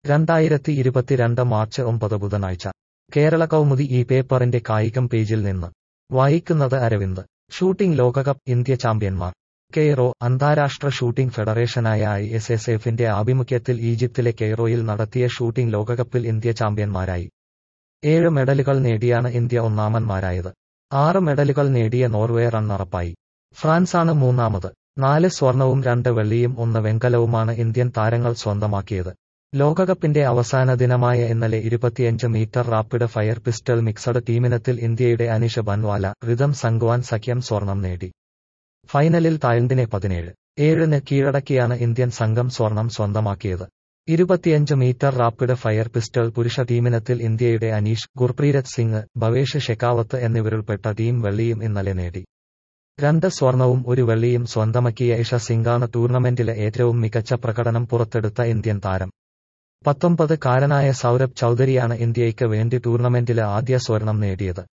2022 March 9 ബുധനാഴ്ച കേരള കൗമുദി ഈ പേപ്പറിന്റെ കായികം പേജിൽ നിന്ന് വായിക്കുന്നത് അരവിന്ദ്. ഷൂട്ടിംഗ് ലോകകപ്പ് ഇന്ത്യ ചാമ്പ്യന്മാർ. കെയ്റോ. അന്താരാഷ്ട്ര ഷൂട്ടിംഗ് ഫെഡറേഷനായ ISSFന്റെ ആഭിമുഖ്യത്തിൽ ഈജിപ്തിലെ കെയ്റോയിൽ നടത്തിയ ഷൂട്ടിംഗ് ലോകകപ്പിൽ ഇന്ത്യ ചാമ്പ്യന്മാരായി. 7 മെഡലുകൾ നേടിയാണ് ഇന്ത്യ ഒന്നാമന്മാരായത്. 6 മെഡലുകൾ നേടിയ നോർവേ റണ്ണറപ്പായി. ഫ്രാൻസാണ് മൂന്നാമത്. 4 സ്വർണവും 2 വെള്ളിയും 1 വെങ്കലവുമാണ് ഇന്ത്യൻ താരങ്ങൾ സ്വന്തമാക്കിയത്. ലോകകപ്പിന്റെ അവസാന ദിനമായ ഇന്നലെ 25 metre rapid fire pistol mixed ടീമിനത്തിൽ ഇന്ത്യയുടെ അനിഷ് ബൻവാല, റിതം സംഗ്വാൻ സഖ്യം സ്വർണം നേടി. ഫൈനലിൽ തായ്ലൻഡിനെ 17-7 കീഴടക്കിയാണ് ഇന്ത്യൻ സംഘം സ്വർണം സ്വന്തമാക്കിയത്. 25 മീറ്റർ റാപ്പിഡ് ഫയർ പിസ്റ്റൾ പുരുഷ ടീമിനത്തിൽ ഇന്ത്യയുടെ അനീഷ്, ഗുർപ്രീരത് സിംഗ്, ഭവേഷ് ഷെക്കാവത്ത് എന്നിവരുൾപ്പെട്ട ടീം വെള്ളിയും ഇന്നലെ നേടി. 2 സ്വർണവും 1 വെള്ളിയും സ്വന്തമാക്കിയ ഇഷ സിംഗാണ് ടൂർണമെന്റിലെ ഏറ്റവും മികച്ച പ്രകടനം പുറത്തെടുത്ത ഇന്ത്യൻ താരം. 19-കാരനായ സൗരഭ് ചൌധരിയാണ് ഇന്ത്യയ്ക്ക് വേണ്ടി ടൂർണമെന്റിലെ ആദ്യ സ്വർണം നേടിയത്.